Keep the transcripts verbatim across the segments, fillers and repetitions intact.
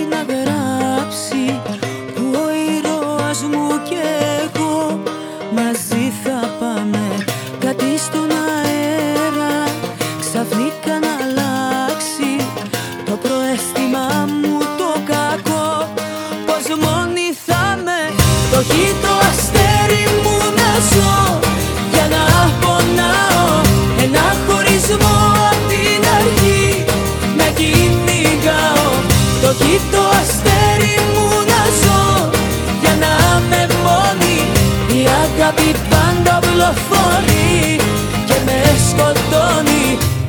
να γράψει που ο ήρωας μου και εγώ μαζί θα πάμε κάτι στον αέρα. Ξαφνικά να αλλάξει το προαίσθημα μου το κακό. Πως μόνη θα με το έχει το αστέρι μου να ζω για να πονάω ένα χωρισμό απ' την αρχή. Να κυνηγάω το έχει το αστέρι μου να ζω για να είμαι μόνη. Η αγάπη πάντα οπλοφορεί και με σκοτώνει.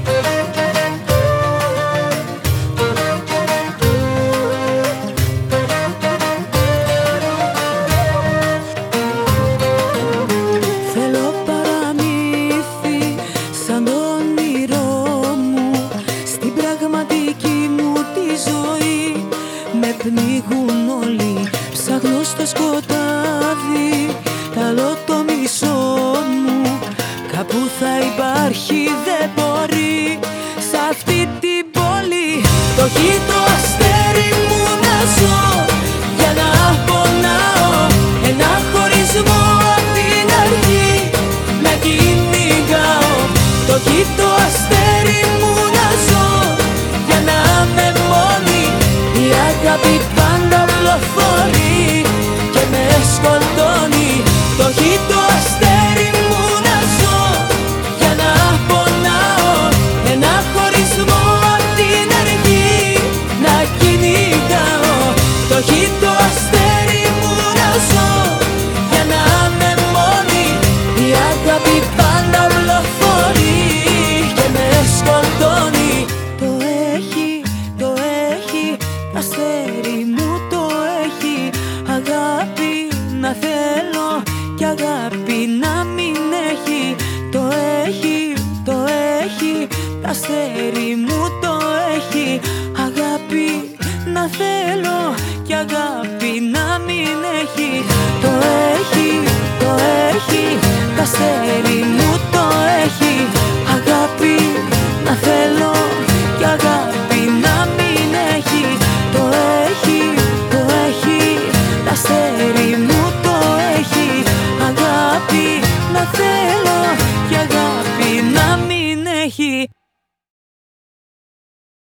Θέλω παραμύθι σαν το όνειρό μου στην πραγματική μου τη ζωή. Με πνίγουν όλοι, ψάχνω στο σκοτάδι. Καλό το μισό μου κάπου θα υπάρχει, δεν μπορεί. Σ' αυτή την πόλη το έχει το αστέρι μου να ζω για να πονάω ένα χωρισμό απ' την αρχή. Να κυνηγάω το έχει το αστέρι μου να ζω για να είμαι μόνη. Η αγάπη πάντα οπλοφορεί και με σκοτώνει. Το έχει το αστέρι μου να ζω για να πονάω ένα χωρισμό απ' την αρχή. Να κυνηγάω το έχει το αστέρι μου να ζω για να είμαι μόνη. Η αγάπη πάντα οπλοφορεί και με σκοτώνει. Το έχει, το έχει, το αστέρι μου το έχει. Αγάπη να θέλω κι αγάπη να μην έχει. Το έχει, το έχει, το αστέρι μου το έχει. Αγάπη να θέλω κι αγάπη να μην έχει. Το έχει, το έχει, το αστέρι μου το έχει. Αγάπη να θέλω κι αγάπη